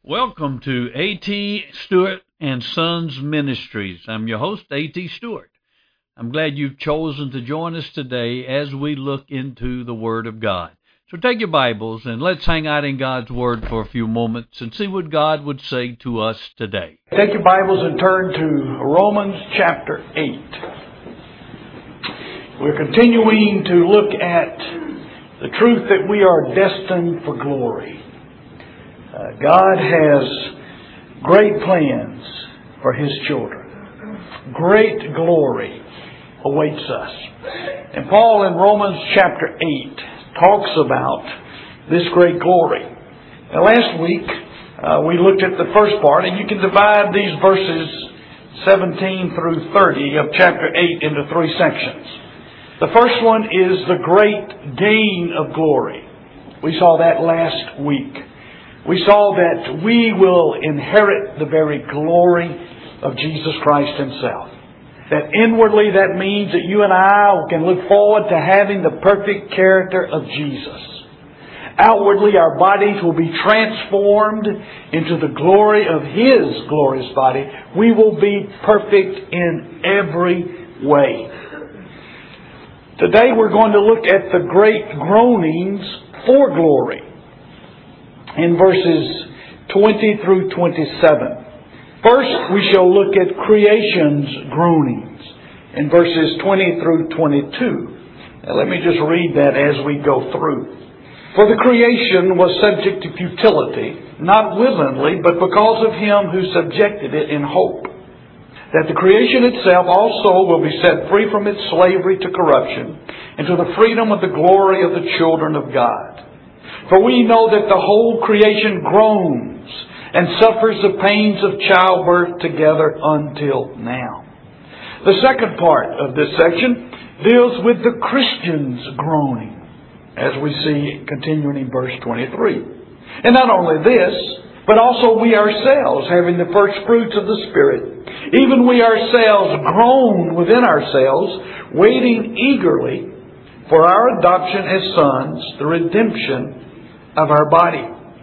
Welcome to A.T. Stewart and Sons Ministries. I'm your host, A.T. Stewart. I'm glad you've chosen to join us today as we look into the Word of God. So take your Bibles and let's hang out in God's Word for a few moments and see what God would say to us today. Take your Bibles and turn to Romans chapter 8. We're continuing to look at the truth that we are destined for glory. God has great plans for His children. Great glory awaits us. And Paul in Romans chapter 8 talks about this great glory. Now, last week we looked at the first part, and you can divide these verses 17 through 30 of chapter 8 into three sections. The first one is the great gain of glory. We saw that last week. We saw that we will inherit the very glory of Jesus Christ Himself. That inwardly that means that you and I can look forward to having the perfect character of Jesus. Outwardly our bodies will be transformed into the glory of His glorious body. We will be perfect in every way. Today we're going to look at the great groanings for glory in verses 20 through 27. First, we shall look at creation's groanings in verses 20 through 22. Now, let me just read that as we go through. For the creation was subject to futility, not willingly, but because of Him who subjected it in hope, that the creation itself also will be set free from its slavery to corruption, and to the freedom of the glory of the children of God. For we know that the whole creation groans and suffers the pains of childbirth together until now. The second part of this section deals with the Christian's groaning, as we see continuing in verse 23. And not only this, but also we ourselves, having the first fruits of the Spirit, even we ourselves groan within ourselves, waiting eagerly for our adoption as sons, the redemption of our body.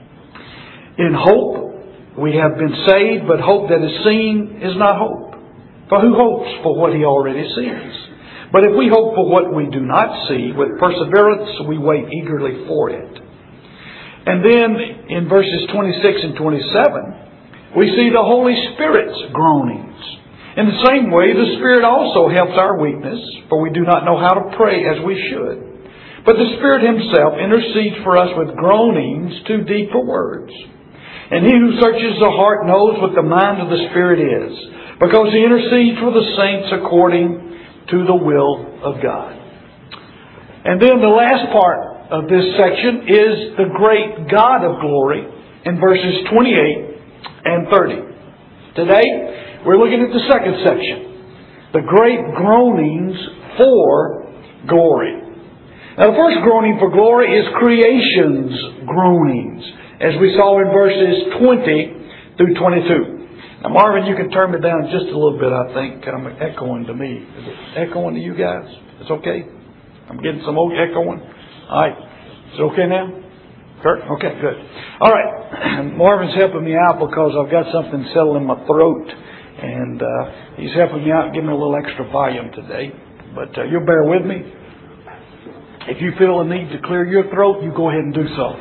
In hope we have been saved, but hope that is seen is not hope. For who hopes for what he already sees? But if we hope for what we do not see, with perseverance we wait eagerly for it. And then in verses 26 and 27, we see the Holy Spirit's groanings. In the same way, the Spirit also helps our weakness, for we do not know how to pray as we should. But the Spirit Himself intercedes for us with groanings too deep for words. And He who searches the heart knows what the mind of the Spirit is, because He intercedes for the saints according to the will of God. And then the last part of this section is the great God of glory in verses 28 and 30. Today, we're looking at the second section, the great groanings for glory. Now, the first groaning for glory is creation's groanings, as we saw in verses 20 through 22. Now, Marvin, you can turn me down just a little bit, I think. I'm echoing to me. Is it echoing to you guys? It's okay? I'm getting some echoing? All right. Is it okay now? Kurt? Okay, good. All right. Marvin's helping me out because I've got something settled in my throat. And he's helping me out and giving me a little extra volume today. But you'll bear with me. If you feel a need to clear your throat, you go ahead and do so.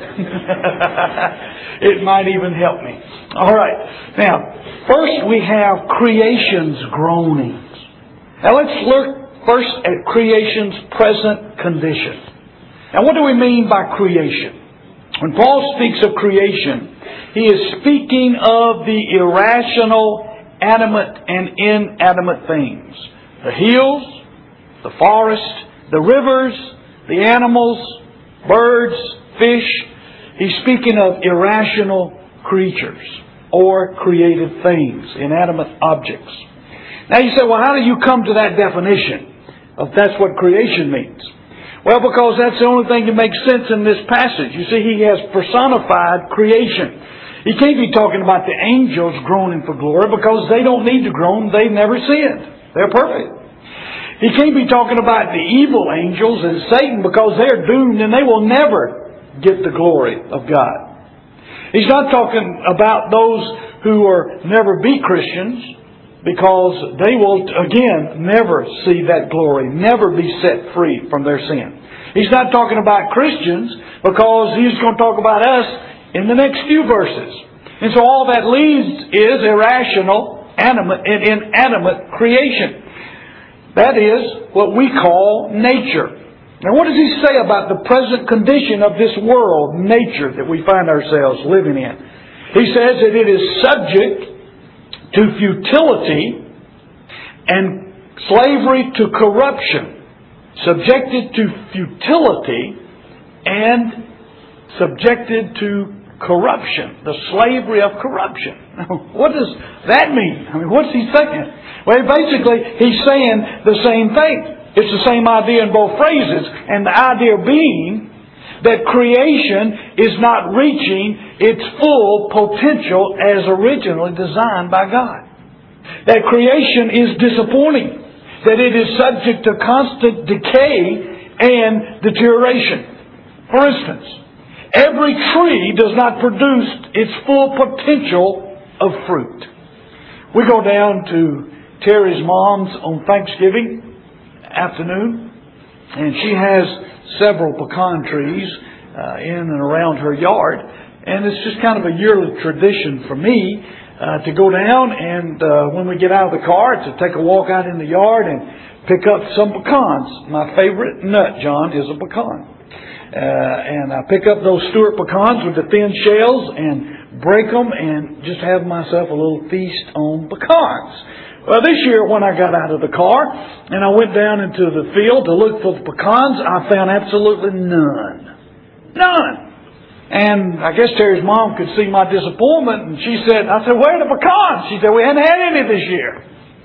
It might even help me. All right. Now, first we have creation's groanings. Now let's look first at creation's present condition. Now what do we mean by creation? When Paul speaks of creation, he is speaking of the irrational, animate and inanimate things. The hills, the forest, the rivers, the animals, birds, fish. He's speaking of irrational creatures or created things, inanimate objects. Now you say, well, how do you come to that definition of that's what creation means? Well, because that's the only thing that makes sense in this passage. You see, he has personified creation. He can't be talking about the angels groaning for glory because they don't need to groan. They've never sinned. They're perfect. He can't be talking about the evil angels and Satan because they're doomed and they will never get the glory of God. He's not talking about those who will never be Christians, because they will, again, never see that glory, never be set free from their sin. He's not talking about Christians, because he's going to talk about us in the next few verses. And so all that leaves is irrational, inanimate creation. That is what we call nature. Now what does he say about the present condition of this world, nature, that we find ourselves living in? He says that it is subject to futility and slavery to corruption. Subjected to futility and subjected to corruption. The slavery of corruption. What does that mean? I mean, what's he saying? Well, basically, he's saying the same thing. It's the same idea in both phrases. And the idea being that creation is not reaching its full potential as originally designed by God. That creation is disappointing. That it is subject to constant decay and deterioration. For instance, every tree does not produce its full potential of fruit. We go down to Terry's mom's on Thanksgiving afternoon, and she has several pecan trees in and around her yard. And it's just kind of a yearly tradition for me to go down and when we get out of the car, to take a walk out in the yard and pick up some pecans. My favorite nut, John, is a pecan. And I pick up those Stewart pecans with the thin shells and break them and just have myself a little feast on pecans. Well, this year when I got out of the car and I went down into the field to look for the pecans, I found absolutely none. None. And I guess Terry's mom could see my disappointment, and I said, where are the pecans? She said, we hadn't had any this year.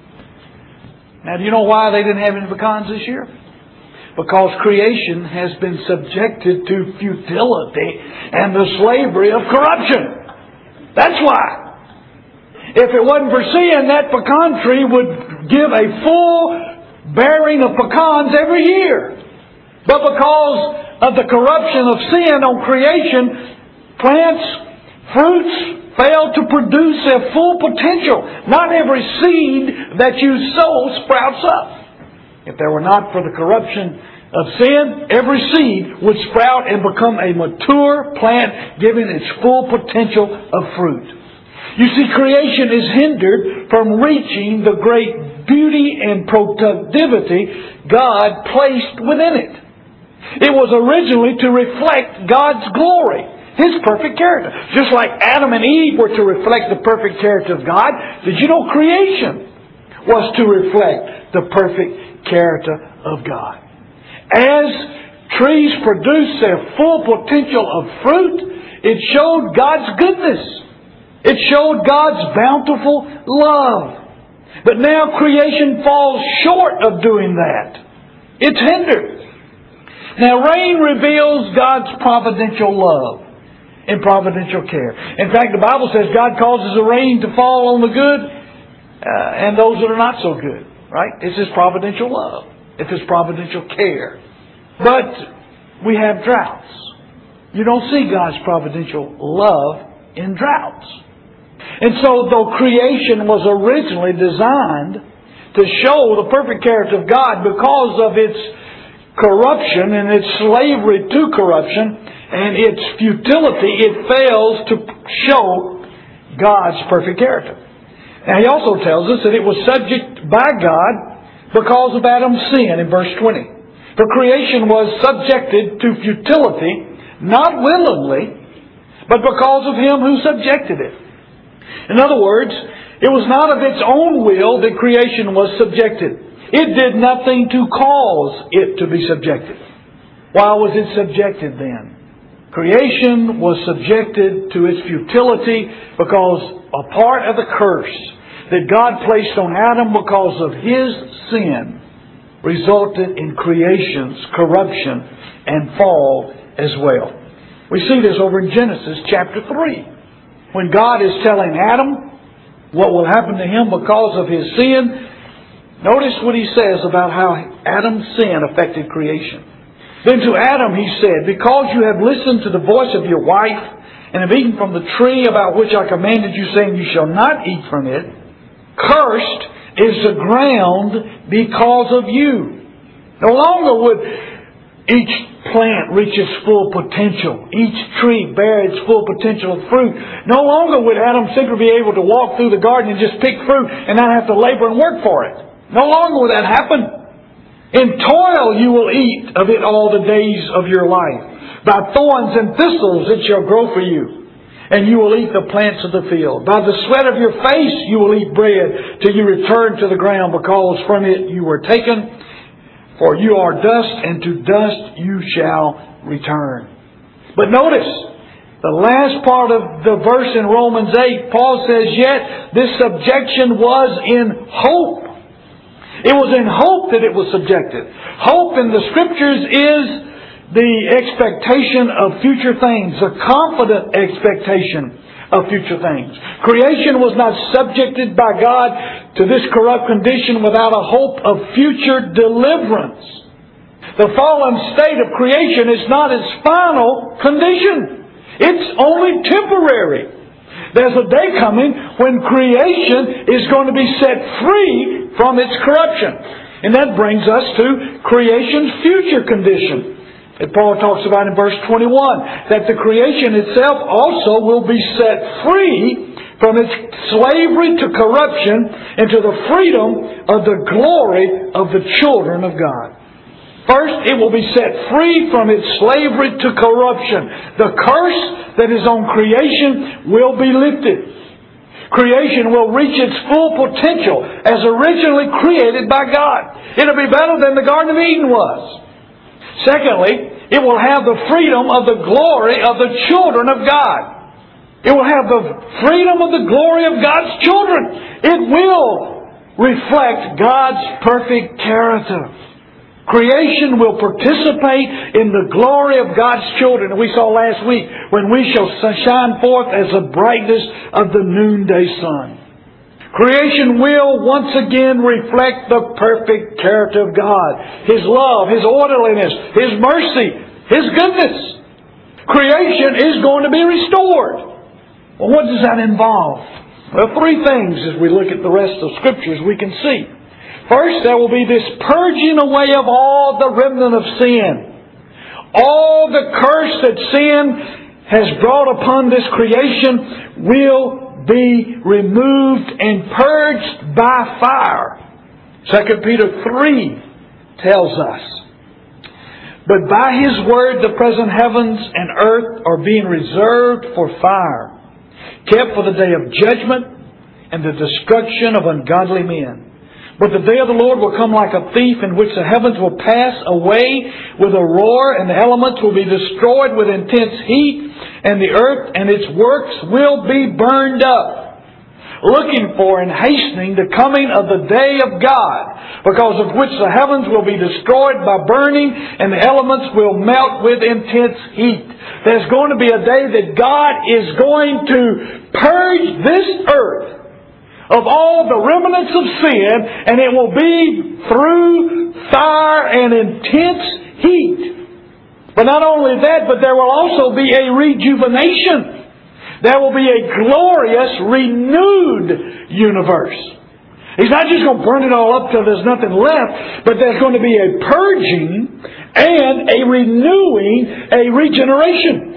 Now, do you know why they didn't have any pecans this year? Because creation has been subjected to futility and the slavery of corruption. That's why. If it wasn't for sin, that pecan tree would give a full bearing of pecans every year. But because of the corruption of sin on creation, plants, fruits fail to produce their full potential. Not every seed that you sow sprouts up. If there were not for the corruption of sin, every seed would sprout and become a mature plant, giving its full potential of fruit. You see, creation is hindered from reaching the great beauty and productivity God placed within it. It was originally to reflect God's glory, His perfect character. Just like Adam and Eve were to reflect the perfect character of God, did you know creation was to reflect the perfect character of God? As trees produce their full potential of fruit, it showed God's goodness. It showed God's bountiful love. But now creation falls short of doing that. It's hindered. Now rain reveals God's providential love and providential care. In fact, the Bible says God causes the rain to fall on the good and those that are not so good. Right? It's His providential love. It's His providential care. But we have droughts. You don't see God's providential love in droughts. And so, though creation was originally designed to show the perfect character of God, because of its corruption and its slavery to corruption and its futility, it fails to show God's perfect character. Now, he also tells us that it was subject by God because of Adam's sin in verse 20. For creation was subjected to futility, not willingly, but because of Him who subjected it. In other words, it was not of its own will that creation was subjected. It did nothing to cause it to be subjected. Why was it subjected then? Creation was subjected to its futility because a part of the curse that God placed on Adam because of his sin resulted in creation's corruption and fall as well. We see this over in Genesis chapter 3. When God is telling Adam what will happen to him because of his sin, notice what He says about how Adam's sin affected creation. Then to Adam He said, because you have listened to the voice of your wife and have eaten from the tree about which I commanded you, saying, you shall not eat from it, cursed is the ground because of you. No longer would each plant reach its full potential, each tree bear its full potential of fruit. No longer would Adam simply be able to walk through the garden and just pick fruit and not have to labor and work for it. No longer would that happen. In toil you will eat of it all the days of your life. By thorns and thistles it shall grow for you, and you will eat the plants of the field. By the sweat of your face you will eat bread till you return to the ground, because from it you were taken. For you are dust, and to dust you shall return. But notice, the last part of the verse in Romans 8, Paul says, yet this subjection was in hope. It was in hope that it was subjected. Hope in the Scriptures is the expectation of future things, a confident expectation of future things. Creation was not subjected by God to this corrupt condition without a hope of future deliverance. The fallen state of creation is not its final condition. It's only temporary. There's a day coming when creation is going to be set free from its corruption. And that brings us to creation's future condition, that Paul talks about in verse 21, that the creation itself also will be set free from its slavery to corruption into the freedom of the glory of the children of God. First, it will be set free from its slavery to corruption. The curse that is on creation will be lifted. Creation will reach its full potential as originally created by God. It'll be better than the Garden of Eden was. Secondly, it will have the freedom of the glory of the children of God. It will have the freedom of the glory of God's children. It will reflect God's perfect character. Creation will participate in the glory of God's children. We saw last week when we shall shine forth as the brightness of the noonday sun. Creation will once again reflect the perfect character of God. His love, His orderliness, His mercy, His goodness. Creation is going to be restored. Well, what does that involve? Well, three things as we look at the rest of the Scriptures we can see. First, there will be this purging away of all the remnant of sin. All the curse that sin has brought upon this creation will be removed and purged by fire. 2 Peter 3 tells us, but by His word the present heavens and earth are being reserved for fire, kept for the day of judgment and the destruction of ungodly men. But the day of the Lord will come like a thief, in which the heavens will pass away with a roar, and the elements will be destroyed with intense heat, and the earth and its works will be burned up. Looking for and hastening the coming of the day of God, because of which the heavens will be destroyed by burning, and the elements will melt with intense heat. There's going to be a day that God is going to purge this earth of all the remnants of sin, and it will be through fire and intense heat. But not only that, but there will also be a rejuvenation. There will be a glorious, renewed universe. He's not just going to burn it all up till there's nothing left, but there's going to be a purging and a renewing, a regeneration.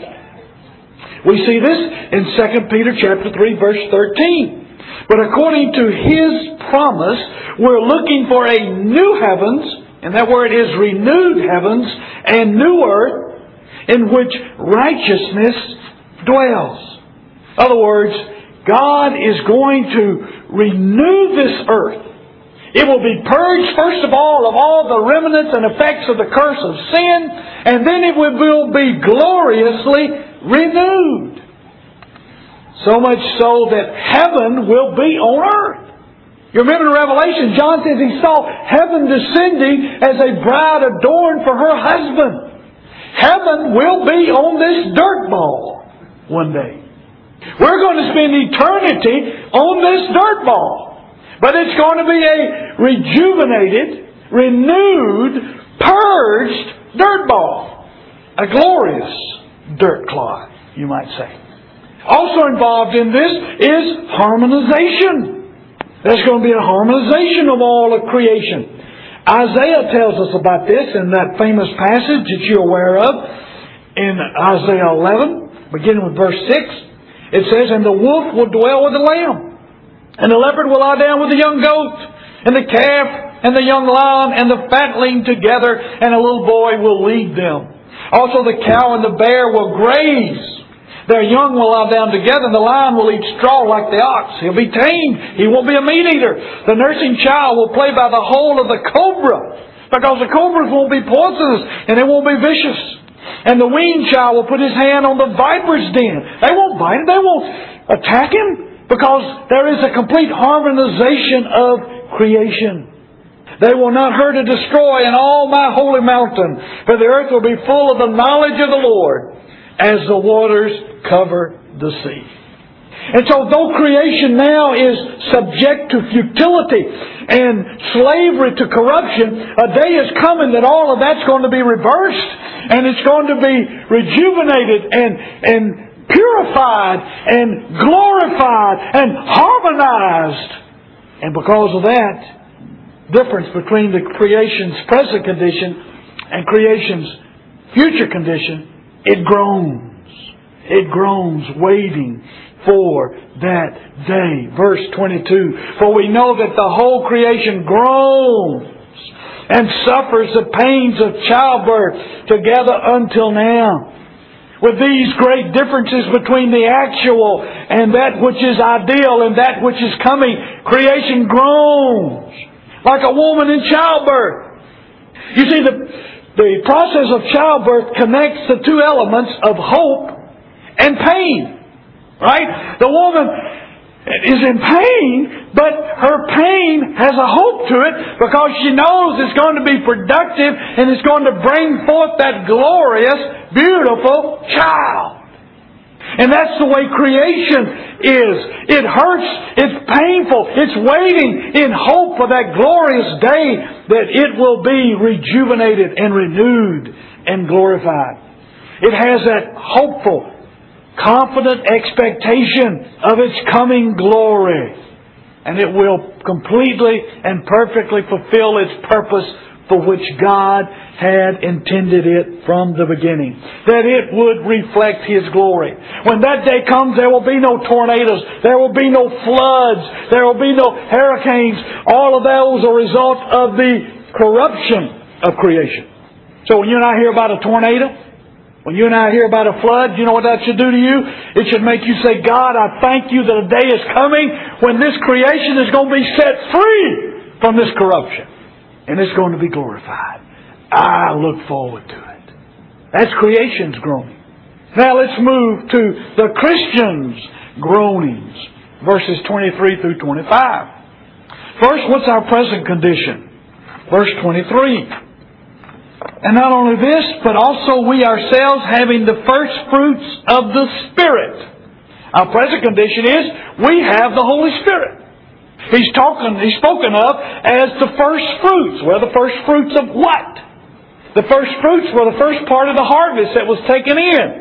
We see this in 2 Peter chapter 3, verse 13. But according to His promise, we're looking for a new heavens, and that word is renewed heavens, and new earth, in which righteousness dwells. In other words, God is going to renew this earth. It will be purged, first of all the remnants and effects of the curse of sin, and then it will be gloriously renewed. So much so that heaven will be on earth. You remember in Revelation, John says he saw heaven descending as a bride adorned for her husband. Heaven will be on this dirt ball one day. We're going to spend eternity on this dirt ball. But it's going to be a rejuvenated, renewed, purged dirt ball. A glorious dirt clod, you might say. Also involved in this is harmonization. There's going to be a harmonization of all of creation. Isaiah tells us about this in that famous passage that you're aware of in Isaiah 11, beginning with verse 6. It says, "And the wolf will dwell with the lamb, and the leopard will lie down with the young goat, and the calf and the young lion and the fatling together, and a little boy will lead them. Also the cow and the bear will graze. Their young will lie down together, and the lion will eat straw like the ox. He'll be tamed. He won't be a meat eater. The nursing child will play by the hole of the cobra, because the cobras won't be poisonous, and they won't be vicious. And the weaned child will put his hand on the viper's den." They won't bite him. They won't attack him, because there is a complete harmonization of creation. "They will not hurt or destroy in all my holy mountain, for the earth will be full of the knowledge of the Lord, as the waters cover the sea." And so though creation now is subject to futility and slavery to corruption, a day is coming that all of that's going to be reversed, and it's going to be rejuvenated and purified and glorified and harmonized. And because of that difference between the creation's present condition and creation's future condition, it groans. It groans, waiting for that day. Verse 22, "For we know that the whole creation groans and suffers the pains of childbirth together until now." With these great differences between the actual and that which is ideal and that which is coming, creation groans like a woman in childbirth. You see, the process of childbirth connects the two elements of hope and pain. Right? The woman is in pain, but her pain has a hope to it, because she knows it's going to be productive and it's going to bring forth that glorious, beautiful child. And that's the way creation is. It hurts, it's painful, it's waiting in hope for that glorious day that it will be rejuvenated and renewed and glorified. It has that hopeful, confident expectation of its coming glory. And it will completely and perfectly fulfill its purpose for which God had intended it from the beginning. That it would reflect His glory. When that day comes, there will be no tornadoes. There will be no floods. There will be no hurricanes. All of those are a result of the corruption of creation. So when you and I hear about a tornado, when you and I hear about a flood, you know what that should do to you? It should make you say, "God, I thank You that a day is coming when this creation is going to be set free from this corruption. And it's going to be glorified. I look forward to it." That's creation's groaning. Now let's move to the Christian's groanings. Verses 23 through 25. First, what's our present condition? Verse 23. "And not only this, but also we ourselves, having the first fruits of the Spirit." Our present condition is we have the Holy Spirit. He's spoken of as the first fruits. Well, the first fruits of what? The first fruits were the first part of the harvest that was taken in.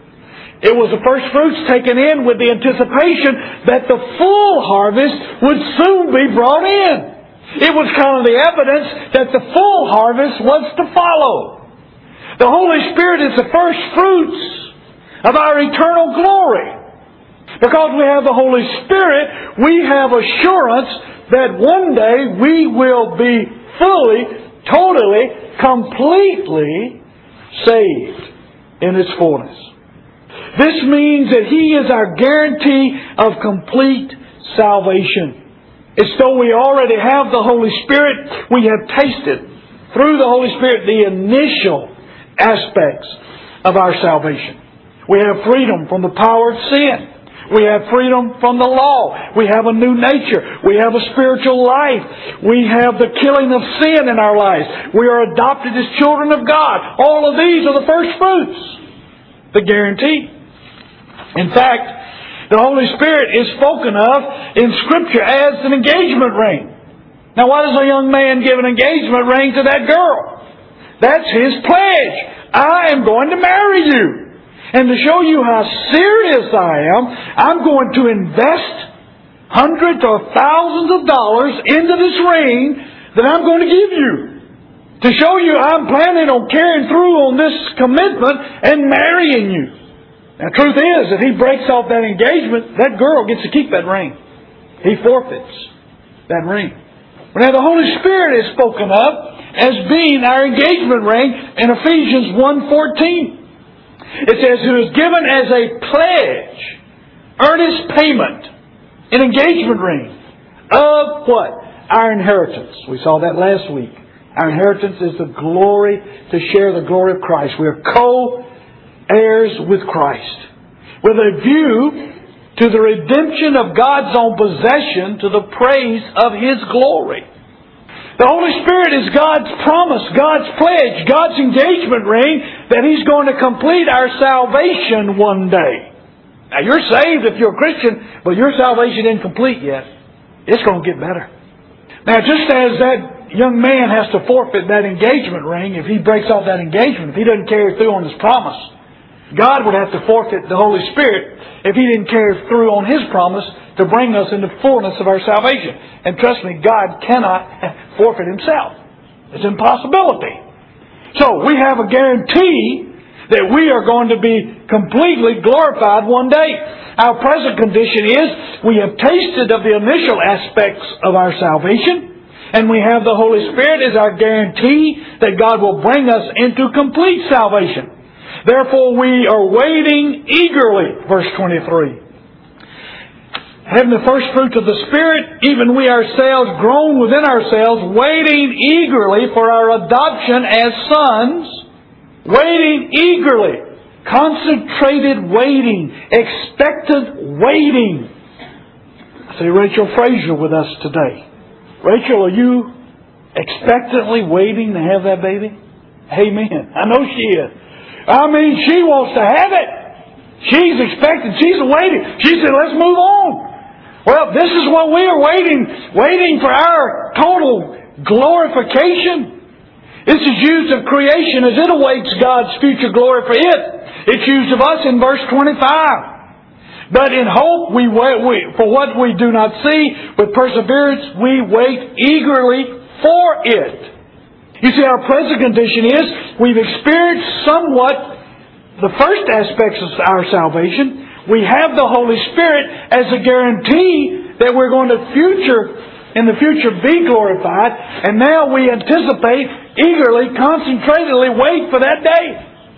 It was the first fruits taken in with the anticipation that the full harvest would soon be brought in. It was kind of the evidence that the full harvest was to follow. The Holy Spirit is the first fruits of our eternal glory. Because we have the Holy Spirit, we have assurance that one day we will be fully, totally, completely saved in its fullness. This means that He is our guarantee of complete salvation. It's though we already have the Holy Spirit, we have tasted through the Holy Spirit the initial aspects of our salvation. We have freedom from the power of sin. We have freedom from the law. We have a new nature. We have a spiritual life. We have the killing of sin in our lives. We are adopted as children of God. All of these are the first fruits. The guarantee. In fact, the Holy Spirit is spoken of in Scripture as an engagement ring. Now, why does a young man give an engagement ring to that girl? That's his pledge. I am going to marry you. And to show you how serious I am, I'm going to invest hundreds or thousands of dollars into this ring that I'm going to give you. To show you I'm planning on carrying through on this commitment and marrying you. Now, truth is, if he breaks off that engagement, that girl gets to keep that ring. He forfeits that ring. Now, the Holy Spirit is spoken of as being our engagement ring in Ephesians 1:14. It says, who is given as a pledge, earnest payment, an engagement ring of what? Our inheritance. We saw that last week. Our inheritance is the glory, to share the glory of Christ. We are co-heirs with Christ, with a view to the redemption of God's own possession to the praise of His glory. The Holy Spirit is God's promise, God's pledge, God's engagement ring that He's going to complete our salvation one day. Now, you're saved if you're a Christian, but your salvation isn't complete yet. It's going to get better. Now, just as that young man has to forfeit that engagement ring if he breaks off that engagement, if he doesn't carry through on His promise, God would have to forfeit the Holy Spirit if He didn't carry through on His promise to bring us into fullness of our salvation. And trust me, God cannot forfeit Himself. It's an impossibility. So we have a guarantee that we are going to be completely glorified one day. Our present condition is we have tasted of the initial aspects of our salvation, and we have the Holy Spirit as our guarantee that God will bring us into complete salvation. Therefore we are waiting eagerly, verse 23. Having the first fruits of the Spirit, even we ourselves, grown within ourselves, waiting eagerly for our adoption as sons. Waiting eagerly. Concentrated waiting. Expectant waiting. I see Rachel Frazier with us today. Rachel, are you expectantly waiting to have that baby? Amen. I know she is. I mean, she wants to have it. She's expecting. She's waiting. She said, let's move on. Well, this is what we are waiting for our total glorification. This is used of creation as it awaits God's future glory for it. It's used of us in verse 25. But in hope we wait for what we do not see. With perseverance we wait eagerly for it. You see, our present condition is we've experienced somewhat the first aspects of our salvation. We have the Holy Spirit as a guarantee that we're going to in the future be glorified. And now we anticipate, eagerly, concentratedly wait for that day.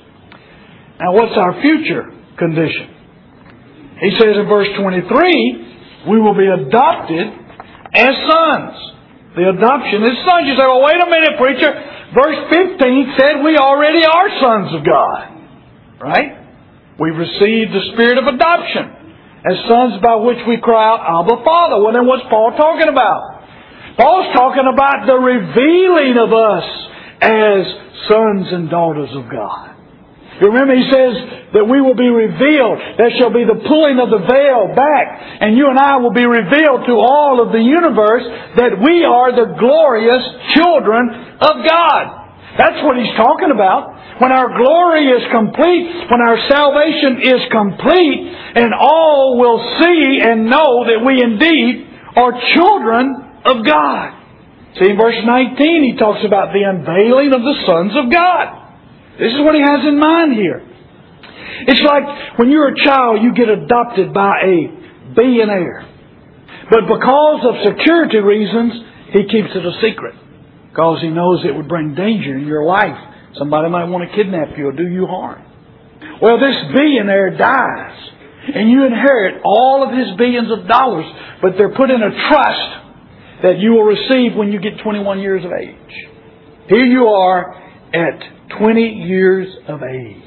Now what's our future condition? He says in verse 23, we will be adopted as sons. The adoption is sons. You say, well, wait a minute, preacher. Verse 15 said we already are sons of God. Right? We've received the spirit of adoption as sons by which we cry out, Abba, Father. Well, then what's Paul talking about? Paul's talking about the revealing of us as sons and daughters of God. You remember he says that we will be revealed. There shall be the pulling of the veil back. And you and I will be revealed to all of the universe that we are the glorious children of God. That's what he's talking about. When our glory is complete, when our salvation is complete, and all will see and know that we indeed are children of God. See, in verse 19 he talks about the unveiling of the sons of God. This is what he has in mind here. It's like when you're a child, you get adopted by a billionaire. But because of security reasons, he keeps it a secret. Because he knows it would bring danger in your life. Somebody might want to kidnap you or do you harm. Well, this billionaire dies. And you inherit all of his billions of dollars. But they're put in a trust that you will receive when you get 21 years of age. Here you are at 20 years of age.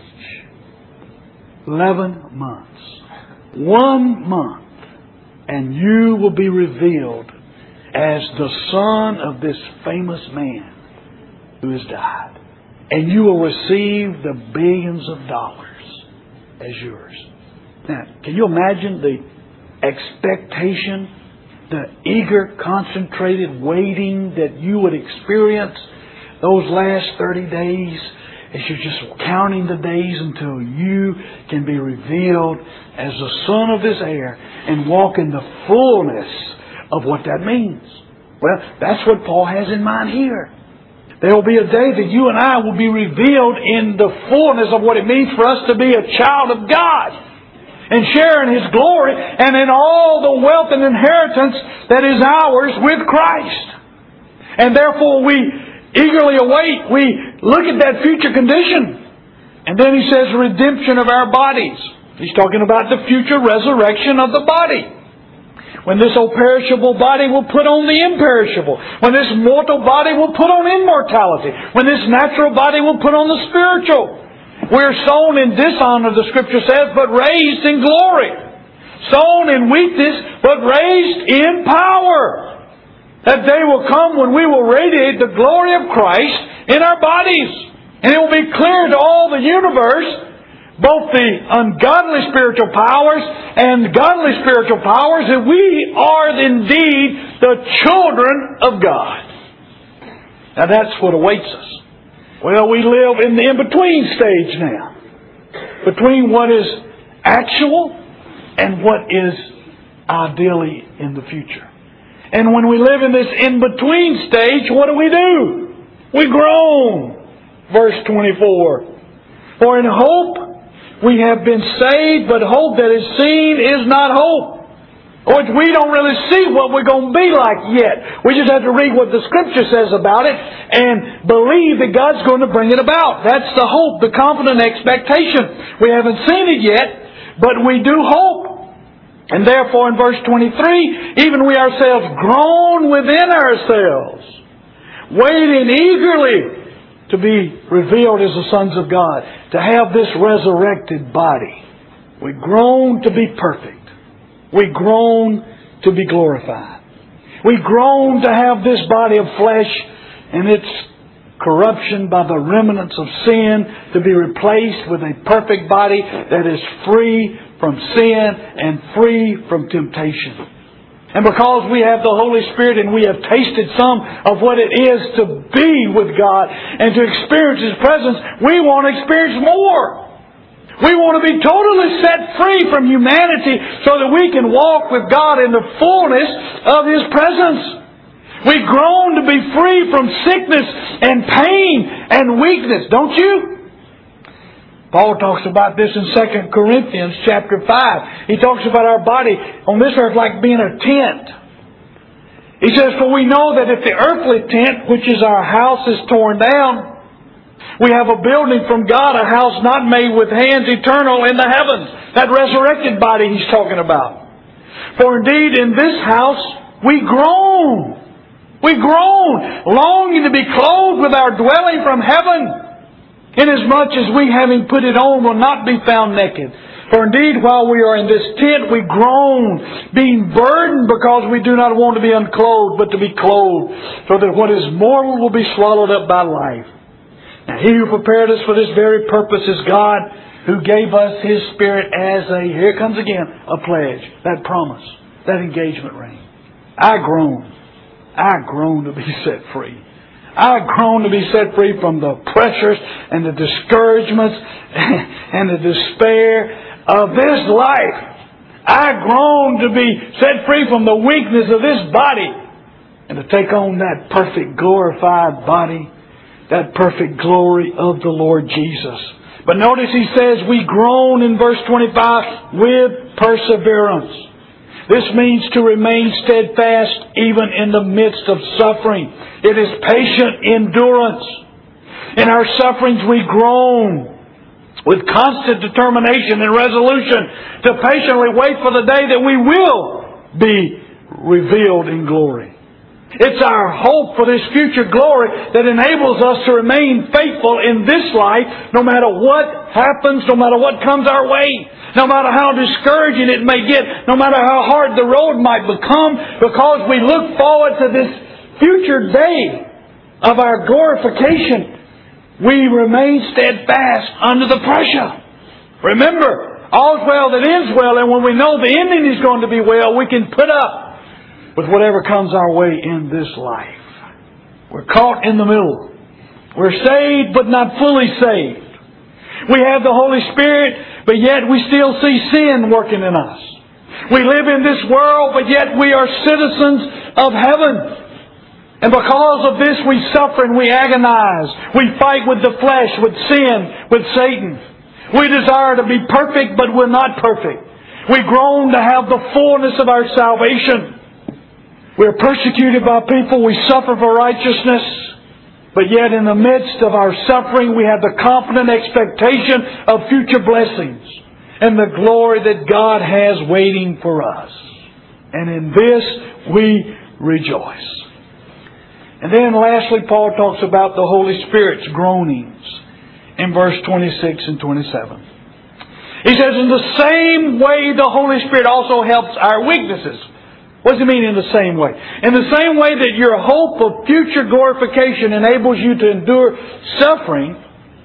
11 months. 1 month. And you will be revealed as the son of this famous man who has died. And you will receive the billions of dollars as yours. Now, can you imagine the expectation, the eager, concentrated waiting that you would experience those last 30 days is you're just counting the days until you can be revealed as the Son of this heir and walk in the fullness of what that means. Well, that's what Paul has in mind here. There will be a day that you and I will be revealed in the fullness of what it means for us to be a child of God and share in His glory and in all the wealth and inheritance that is ours with Christ. And therefore we eagerly await, we look at that future condition. And then he says redemption of our bodies. He's talking about the future resurrection of the body. When this old perishable body will put on the imperishable. When this mortal body will put on immortality. When this natural body will put on the spiritual. We're sown in dishonor, the Scripture says, but raised in glory. Sown in weakness, but raised in power. That day will come when we will radiate the glory of Christ in our bodies. And it will be clear to all the universe, both the ungodly spiritual powers and godly spiritual powers, that we are indeed the children of God. Now that's what awaits us. Well, we live in the in-between stage now. Between what is actual and what is ideally in the future. And when we live in this in-between stage, what do? We groan. Verse 24. For in hope we have been saved, but hope that is seen is not hope. We don't really see what we're going to be like yet. We just have to read what the Scripture says about it and believe that God's going to bring it about. That's the hope, the confident expectation. We haven't seen it yet, but we do hope. And therefore in verse 23, even we ourselves groan within ourselves, waiting eagerly to be revealed as the sons of God, to have this resurrected body. We groan to be perfect. We groan to be glorified. We groan to have this body of flesh and its corruption by the remnants of sin to be replaced with a perfect body that is free from sin and free from temptation. And because we have the Holy Spirit and we have tasted some of what it is to be with God and to experience His presence, we want to experience more. We want to be totally set free from humanity so that we can walk with God in the fullness of His presence. We groan to be free from sickness and pain and weakness, don't you? Paul talks about this in 2 Corinthians chapter 5. He talks about our body on this earth like being a tent. He says, for we know that if the earthly tent, which is our house, is torn down, we have a building from God, a house not made with hands, eternal in the heavens. That resurrected body he's talking about. For indeed in this house we groan. We groan, longing to be clothed with our dwelling from heaven. Inasmuch as we, having put it on, will not be found naked. For indeed, while we are in this tent, we groan, being burdened because we do not want to be unclothed, but to be clothed, so that what is mortal will be swallowed up by life. Now He who prepared us for this very purpose is God, who gave us His Spirit as here comes again, a pledge, that promise, that engagement ring. I groan to be set free. I groan to be set free from the pressures and the discouragements and the despair of this life. I groan to be set free from the weakness of this body and to take on that perfect glorified body, that perfect glory of the Lord Jesus. But notice he says we groan in verse 25 with perseverance. This means to remain steadfast even in the midst of suffering. It is patient endurance. In our sufferings we groan with constant determination and resolution to patiently wait for the day that we will be revealed in glory. It's our hope for this future glory that enables us to remain faithful in this life no matter what happens, no matter what comes our way. No matter how discouraging it may get, no matter how hard the road might become, because we look forward to this future day of our glorification, we remain steadfast under the pressure. Remember, all's well that ends well, and when we know the ending is going to be well, we can put up with whatever comes our way in this life. We're caught in the middle. We're saved but not fully saved. We have the Holy Spirit, but yet we still see sin working in us. We live in this world, but yet we are citizens of heaven. And because of this we suffer and we agonize. We fight with the flesh, with sin, with Satan. We desire to be perfect, but we're not perfect. We groan to have the fullness of our salvation. We're persecuted by people. We suffer for righteousness. But yet in the midst of our suffering, we have the confident expectation of future blessings and the glory that God has waiting for us. And in this we rejoice. And then lastly, Paul talks about the Holy Spirit's groanings in verse 26 and 27. He says, in the same way the Holy Spirit also helps our weaknesses. What does it mean in the same way? In the same way that your hope of future glorification enables you to endure suffering,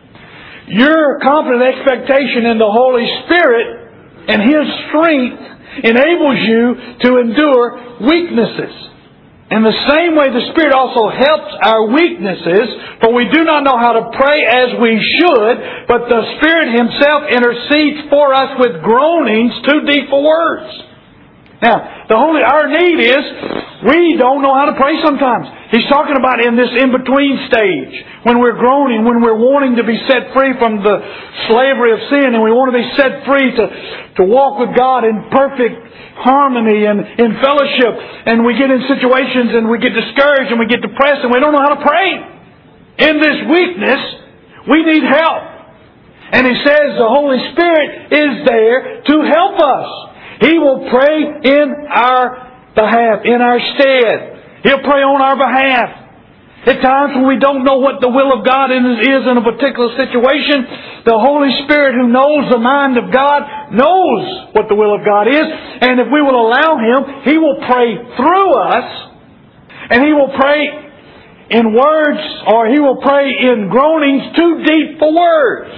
your confident expectation in the Holy Spirit and His strength enables you to endure weaknesses. In the same way, the Spirit also helps our weaknesses, for we do not know how to pray as we should, but the Spirit Himself intercedes for us with groanings too deep for words. Now, our need is, we don't know how to pray sometimes. He's talking about in this in-between stage, when we're groaning, when we're wanting to be set free from the slavery of sin, and we want to be set free to walk with God in perfect harmony and in fellowship, and we get in situations and we get discouraged and we get depressed and we don't know how to pray. In this weakness, we need help. And he says the Holy Spirit is there to help us. He will pray in our behalf, in our stead. He'll pray on our behalf. At times when we don't know what the will of God is in a particular situation, the Holy Spirit who knows the mind of God knows what the will of God is. And if we will allow Him, He will pray through us. And He will pray in words, or He will pray in groanings too deep for words.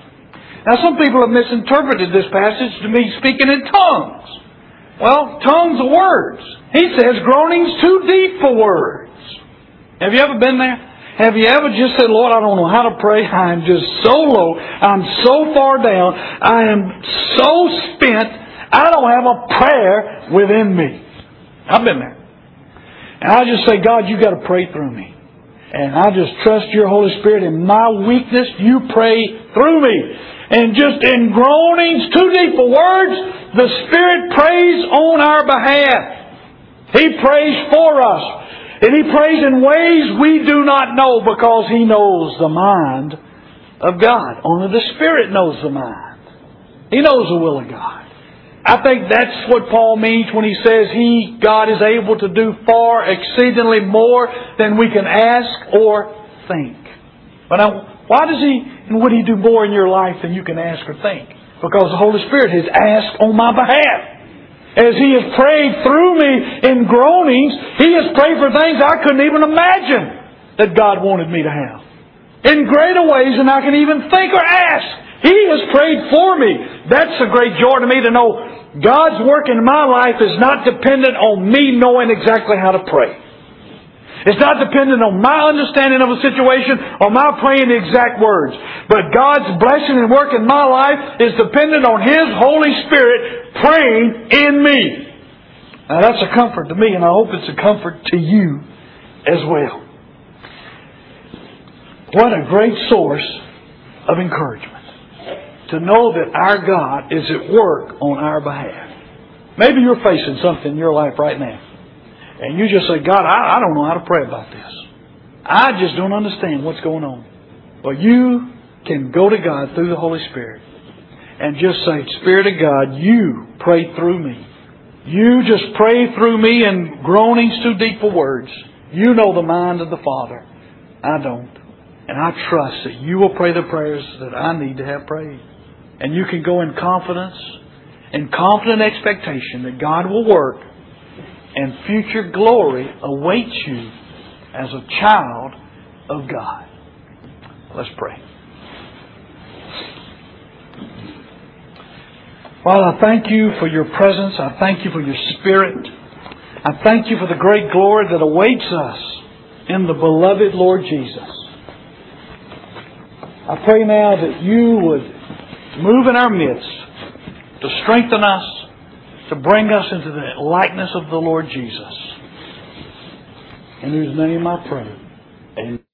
Now some people have misinterpreted this passage to me speaking in tongues. Well, tongues are words. He says groanings too deep for words. Have you ever been there? Have you ever just said, Lord, I don't know how to pray. I am just so low. I'm so far down. I am so spent. I don't have a prayer within me. I've been there. And I just say, God, you got to pray through me. And I just trust your Holy Spirit. In my weakness, you pray through me. And just in groanings too deep for words, the Spirit prays on our behalf. He prays for us. And He prays in ways we do not know because He knows the mind of God. Only the Spirit knows the mind. He knows the will of God. I think that's what Paul means when he says God is able to do far exceedingly more than we can ask or think. But now, why does He and would He do more in your life than you can ask or think? Because the Holy Spirit has asked on my behalf. As He has prayed through me in groanings, He has prayed for things I couldn't even imagine that God wanted me to have. In greater ways than I can even think or ask. He has prayed for me. That's a great joy to me to know God's work in my life is not dependent on me knowing exactly how to pray. It's not dependent on my understanding of a situation or my praying the exact words. But God's blessing and work in my life is dependent on His Holy Spirit praying in me. Now that's a comfort to me, and I hope it's a comfort to you as well. What a great source of encouragement to know that our God is at work on our behalf. Maybe you're facing something in your life right now. And you just say, God, I don't know how to pray about this. I just don't understand what's going on. Well, you can go to God through the Holy Spirit and just say, Spirit of God, you pray through me. You just pray through me in groanings too deep for words. You know the mind of the Father. I don't. And I trust that you will pray the prayers that I need to have prayed. And you can go in confidence, in confident expectation that God will work and future glory awaits you as a child of God. Let's pray. Father, I thank you for your presence. I thank you for your Spirit. I thank you for the great glory that awaits us in the beloved Lord Jesus. I pray now that You would move in our midst to strengthen us, to bring us into the likeness of the Lord Jesus. In whose name I pray. Amen.